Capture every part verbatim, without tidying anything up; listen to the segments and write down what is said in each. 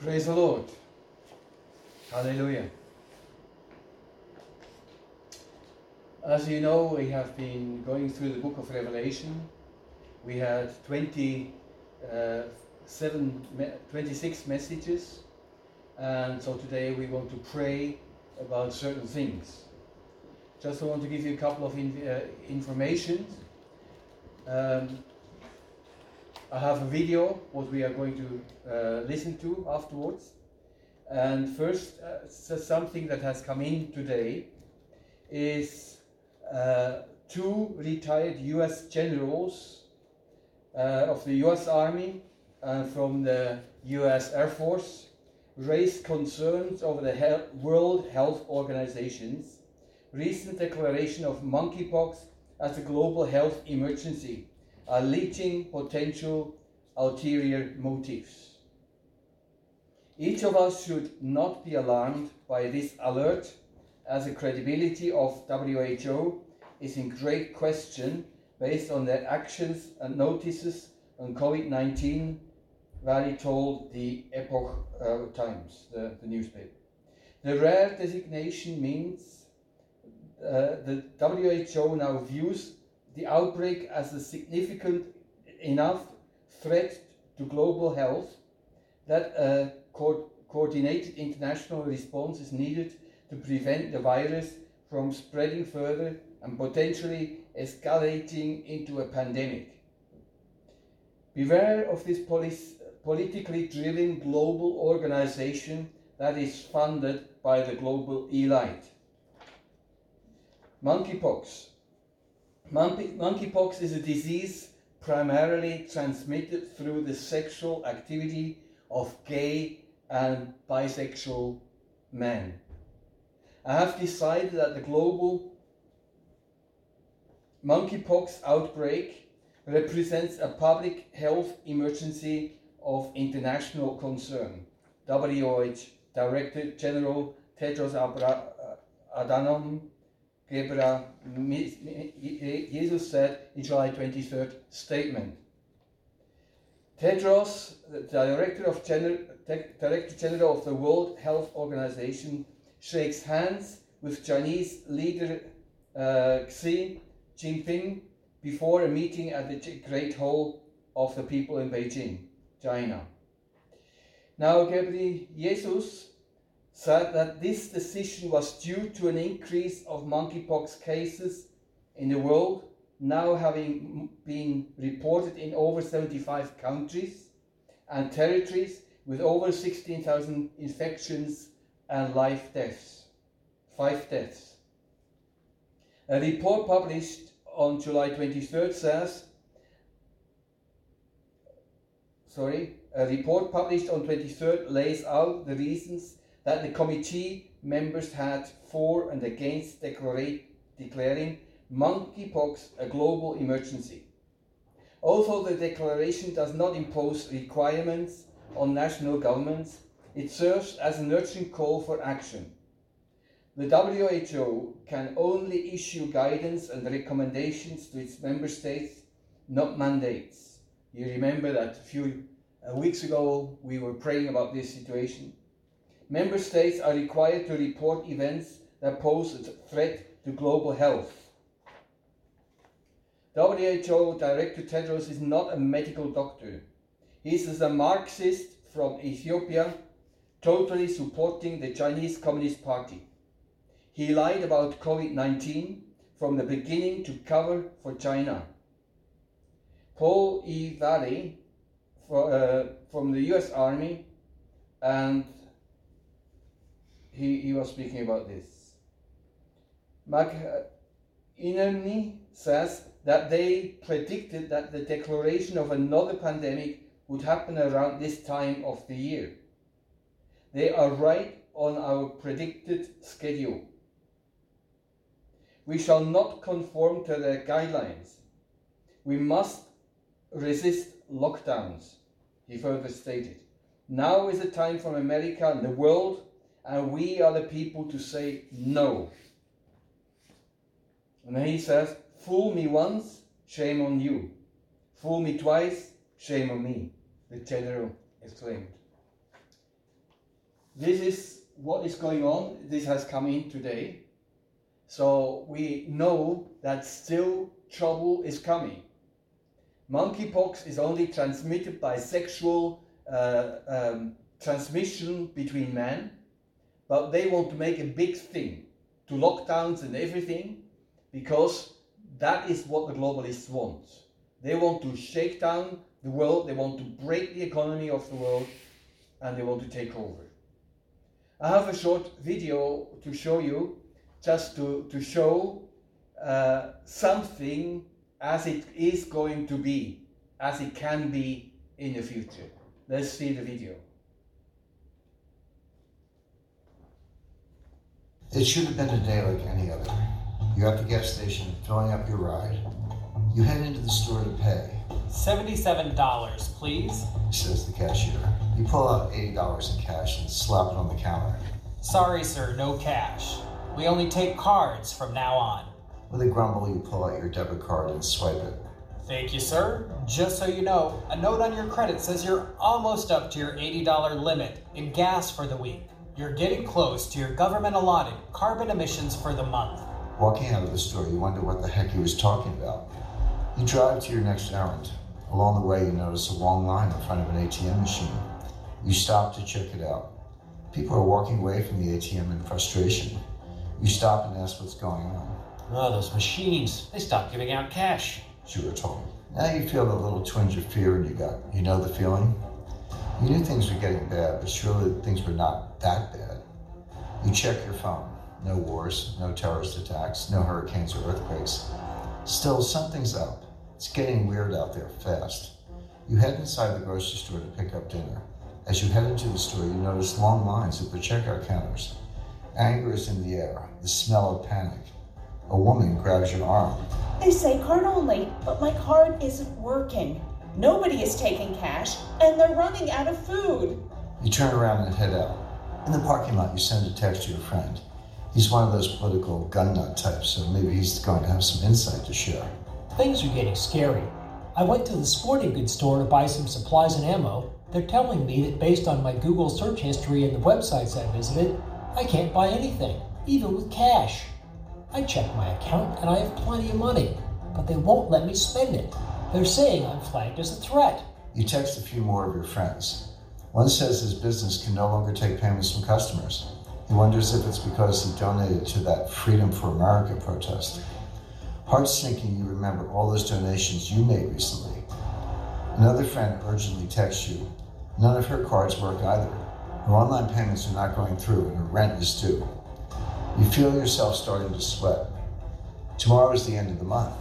Praise the Lord. Hallelujah. As you know, we have been going through the book of Revelation. We had twenty-seven, twenty-six messages, and so today we want to pray about certain things. Just want to give you a couple of in, uh, information. Um, I have a video what we are going to uh, listen to afterwards. And first, uh, so something that has come in today is uh, two retired U S generals uh, of the U S Army and from the U S Air Force raised concerns over the He- World Health Organization's recent declaration of monkeypox as a global health emergency, alleging potential ulterior motives. Each of us should not be alarmed by this alert, as the credibility of W H O is in great question based on their actions and notices on COVID nineteen, Valley told the Epoch uh, Times, the, the newspaper. The rare designation means uh, the W H O now views the outbreak as a significant enough threat to global health that a co- coordinated international response is needed to prevent the virus from spreading further and potentially escalating into a pandemic. Beware of this police, politically driven global organization that is funded by the global elite. Monkeypox. Monkey, monkeypox is a disease primarily transmitted through the sexual activity of gay and bisexual men. I have decided that the global monkeypox outbreak represents a public health emergency of international concern. W H O Director General Tedros Adhanom Ghebreyesus said in July twenty-third statement. Tedros, the Director of General, Director General of the World Health Organization, shakes hands with Chinese leader uh, Xi Jinping before a meeting at the Great Hall of the People in Beijing, China. Now, Ghebreyesus said that this decision was due to an increase of monkeypox cases in the world, now having been reported in over seventy-five countries and territories with over sixteen thousand infections and live deaths, five deaths. A report published on July twenty-third says, sorry, a report published on twenty-third lays out the reasons that the committee members had for and against declara- declaring monkeypox a global emergency. Although the declaration does not impose requirements on national governments, it serves as an urgent call for action. The W H O can only issue guidance and recommendations to its member states, not mandates. You remember that a few uh, weeks ago we were praying about this situation. Member states are required to report events that pose a threat to global health. W H O Director Tedros is not a medical doctor. He is a Marxist from Ethiopia, totally supporting the Chinese Communist Party. He lied about COVID nineteen from the beginning to cover for China. Paul E. Valley for, uh, from the U S Army, and he, he was speaking about this. McInerney says that they predicted that the declaration of another pandemic would happen around this time of the year. They are right on our predicted schedule. We shall not conform to their guidelines. We must resist lockdowns, he further stated. Now is the time for America and the world, and we are the people to say no. And he says, fool me once, shame on you. Fool me twice, shame on me, the general exclaimed. this is what is going on. This has come in today. So we know that still trouble is coming. Monkeypox is only transmitted by sexual uh, um, transmission between men, but they want to make a big thing to lockdowns and everything, because that is what the globalists want. They want to shake down the world, they want to break the economy of the world, and they want to take over. I have a short video to show you, just to, to show uh, something as it is going to be, as it can be in the future. Let's see the video. It should have been a day like any other. You're at the gas station, filling up your ride. You head into the store to pay. seventy-seven dollars, please, says the cashier. You pull out eighty dollars in cash and slap it on the counter. Sorry, sir, no cash. We only take cards from now on. With a grumble, you pull out your debit card and swipe it. Thank you, sir. Just so you know, a note on your credit says you're almost up to your eighty dollars limit in gas for the week. You're getting close to your government-allotted carbon emissions for the month. Walking out of the store, you wonder what the heck he was talking about. You drive to your next errand. Along the way, you notice a long line in front of an A T M machine. You stop to check it out. People are walking away from the A T M in frustration. You stop and ask what's going on. Oh, those machines, they stopped giving out cash, you were told. Now you feel a little twinge of fear in your gut. You know the feeling? You knew things were getting bad, but surely things were not that bad. You check your phone. No wars, no terrorist attacks, no hurricanes or earthquakes. Still, something's up. It's getting weird out there fast. You head inside the grocery store to pick up dinner. As you head into the store, you notice long lines at the checkout counters. Anger is in the air, the smell of panic. A woman grabs your arm. They say card only, but my card isn't working. Nobody is taking cash, and they're running out of food. You turn around and head out. In the parking lot, you send a text to your friend. He's one of those political gun nut types, so maybe he's going to have some insight to share. Things are getting scary. I went to the sporting goods store to buy some supplies and ammo. They're telling me that based on my Google search history and the websites I visited, I can't buy anything, even with cash. I checked my account and I have plenty of money, but they won't let me spend it. They're saying I'm flagged as a threat. You text a few more of your friends. One says his business can no longer take payments from customers. He wonders if it's because he donated to that Freedom for America protest. Heart-sinking, you remember all those donations you made recently. Another friend urgently texts you. None of her cards work either. Her online payments are not going through and her rent is due. You feel yourself starting to sweat. Tomorrow is the end of the month.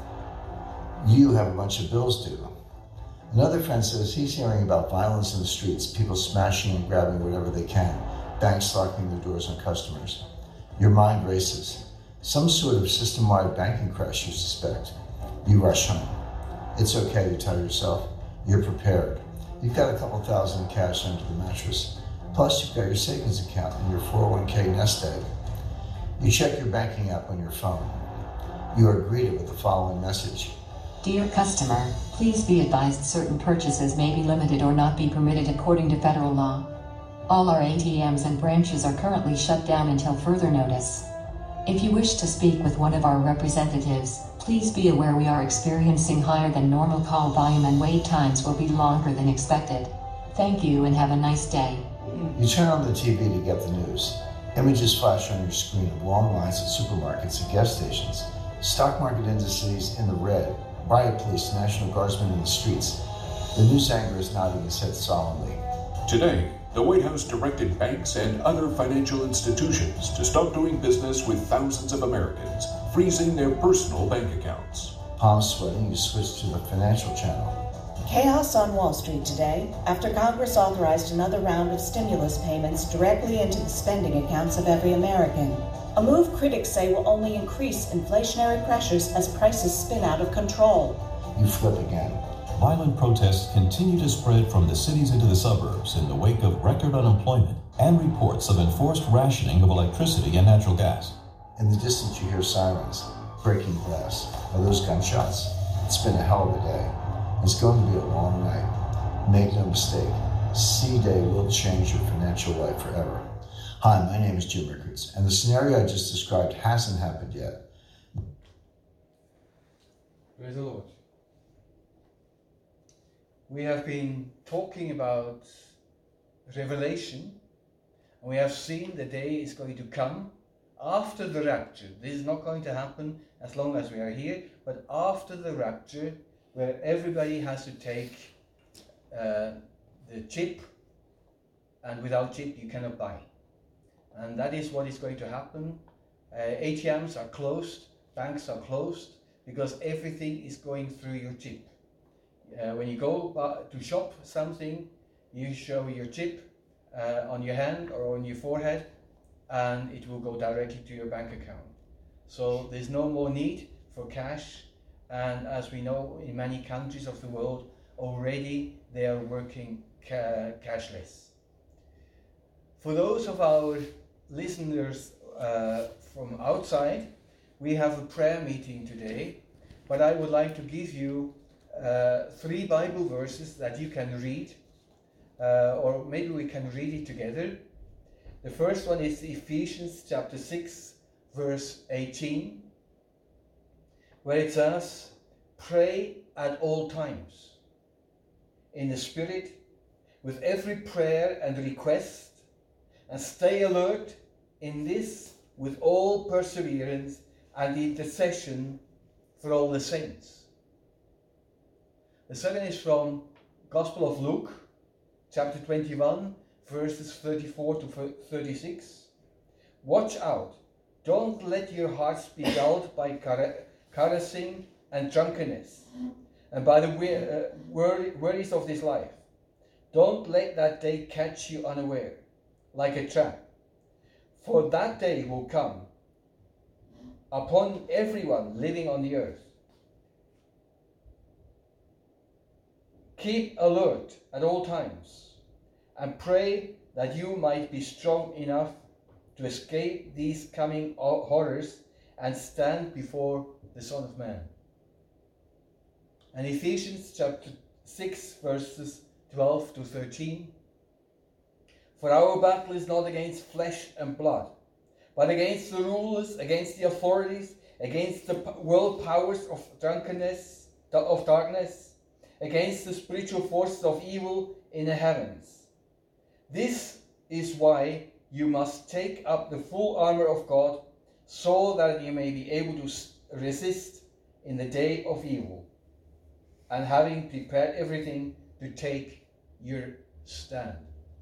You have a bunch of bills due. Another friend says he's hearing about violence in the streets, people smashing and grabbing whatever they can, banks locking their doors on customers. Your mind races. Some sort of system-wide banking crash, you suspect. You rush home. It's okay, you tell yourself. You're prepared. You've got a couple thousand in cash under the mattress. Plus, you've got your savings account and your four oh one k nest egg. You check your banking app on your phone. You are greeted with the following message. Dear customer, please be advised certain purchases may be limited or not be permitted according to federal law. All our A T Ms and branches are currently shut down until further notice. If you wish to speak with one of our representatives, please be aware we are experiencing higher than normal call volume and wait times will be longer than expected. Thank you and have a nice day. You turn on the T V to get the news. Images flash on your screen of long lines at supermarkets and gas stations, stock market indices in the red, riot police, National Guardsmen in the streets. The news anchor is nodding his head solemnly. Today, the White House directed banks and other financial institutions to stop doing business with thousands of Americans, freezing their personal bank accounts. Palms sweating, you switch to the financial channel. Chaos on Wall Street today after Congress authorized another round of stimulus payments directly into the spending accounts of every American. A move critics say will only increase inflationary pressures as prices spin out of control. You flip again. Violent protests continue to spread from the cities into the suburbs in the wake of record unemployment and reports of enforced rationing of electricity and natural gas. In the distance you hear sirens, breaking glass. Are those gunshots? It's been a hell of a day. It's going to be a long night. Make no mistake, C-Day will change your financial life forever. Hi, my name is Jim Rickards, and the scenario I just described hasn't happened yet. Praise the Lord. We have been talking about Revelation, and we have seen the day is going to come after the rapture. This is not going to happen as long as we are here, but after the rapture, where everybody has to take uh, the chip, and without chip you cannot buy. And that is what is going to happen. Uh, A T Ms are closed, banks are closed, because everything is going through your chip. Uh, when you go to shop something, you show your chip uh, on your hand or on your forehead, and it will go directly to your bank account. So there's no more need for cash, and as we know, in many countries of the world already they are working ca cashless. For those of our listeners uh, from outside, we have a prayer meeting today, but I would like to give you uh, three Bible verses that you can read, uh, or maybe we can read it together. The first one is Ephesians chapter six, verse eighteen, where it says, "Pray at all times, in the Spirit, with every prayer and request, and stay alert in this with all perseverance and intercession for all the saints." The second is from Gospel of Luke, chapter twenty-one, verses thirty-four to thirty-six. "Watch out, don't let your hearts be dulled by carousing and drunkenness, and by the uh, worries of this life. Don't let that day catch you unaware, like a trap. For that day will come upon everyone living on the earth. Keep alert at all times, and pray that you might be strong enough to escape these coming horrors and stand before the Son of Man." And Ephesians chapter six, verses twelve to thirteen. "For our battle is not against flesh and blood, but against the rulers, against the authorities, against the world powers of drunkenness, of darkness, against the spiritual forces of evil in the heavens. This is why you must take up the full armor of God, so that you may be able to resist in the day of evil, and having prepared everything, to take your stand."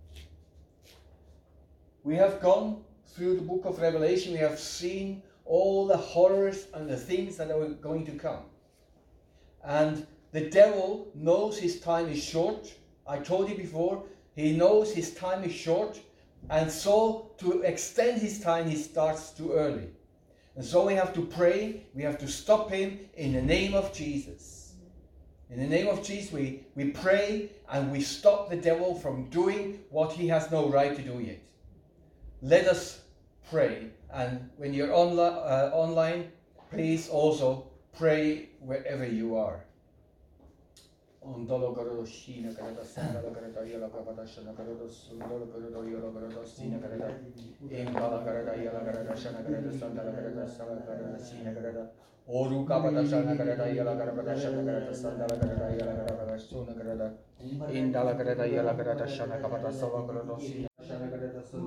We have gone through the book of Revelation. We have seen all the horrors and the things that are going to come. And the devil knows his time is short. I told you before, he knows his time is short. And so to extend his time, he starts too early. And so we have to pray. We have to stop him in the name of Jesus. In the name of Jesus, we, we pray and we stop the devil from doing what he has no right to do yet. Let us pray. And when you're onli- uh, online, please also pray wherever you are. Ondolo garado shina garada sandala garada yala garada shana garada sundolo garada yala garada sina garada imbala garada yala garada shana garada sandala garada sala garada sina garada oru kabada shana garada yala garada shana garada sandala garada yala garada suna garada indala garada yala garada shana kabada sala garada sina shana garada